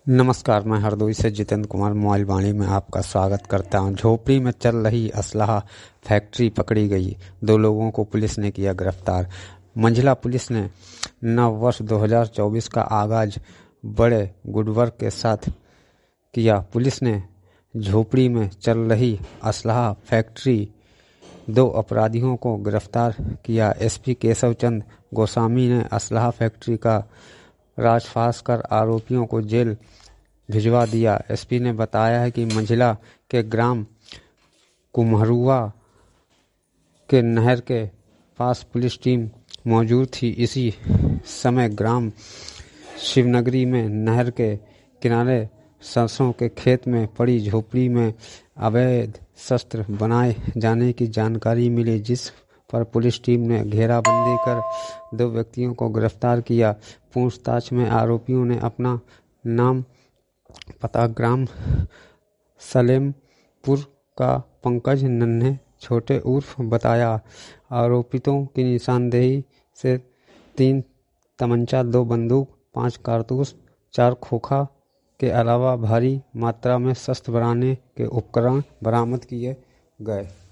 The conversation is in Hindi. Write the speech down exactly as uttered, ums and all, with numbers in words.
नमस्कार, मैं हरदोई से जितेंद्र कुमार मोबाइल वाणी में आपका स्वागत करता हूं। झोपड़ी में चल रही असलाह फैक्ट्री पकड़ी गई, दो लोगों को पुलिस ने किया गिरफ्तार। मंझला पुलिस ने नव वर्ष दो हज़ार चौबीस का आगाज बड़े गुडवर्क के साथ किया। पुलिस ने झोपड़ी में चल रही असलाह फैक्ट्री दो अपराधियों को गिरफ्तार किया। एसपी केशव चंद गोस्वामी ने असलाह फैक्ट्री का राजफाश कर आरोपियों को जेल भिजवा दिया। एसपी ने बताया है कि मंझला के ग्राम कुम्हरुआ के नहर के पास पुलिस टीम मौजूद थी। इसी समय ग्राम शिवनगरी में नहर के किनारे सरसों के खेत में पड़ी झोपड़ी में अवैध शस्त्र बनाए जाने की जानकारी मिली, जिस पर पुलिस टीम ने घेराबंदी कर दो व्यक्तियों को गिरफ्तार किया। पूछताछ में आरोपियों ने अपना नाम, पता ग्राम सलेमपुर का पंकज नन्हे छोटे उर्फ बताया। आरोपितों की निशानदेही से तीन तमंचा, दो बंदूक, पांच कारतूस, चार खोखा के अलावा भारी मात्रा में शस्त्र बनाने के उपकरण बरामद किए गए।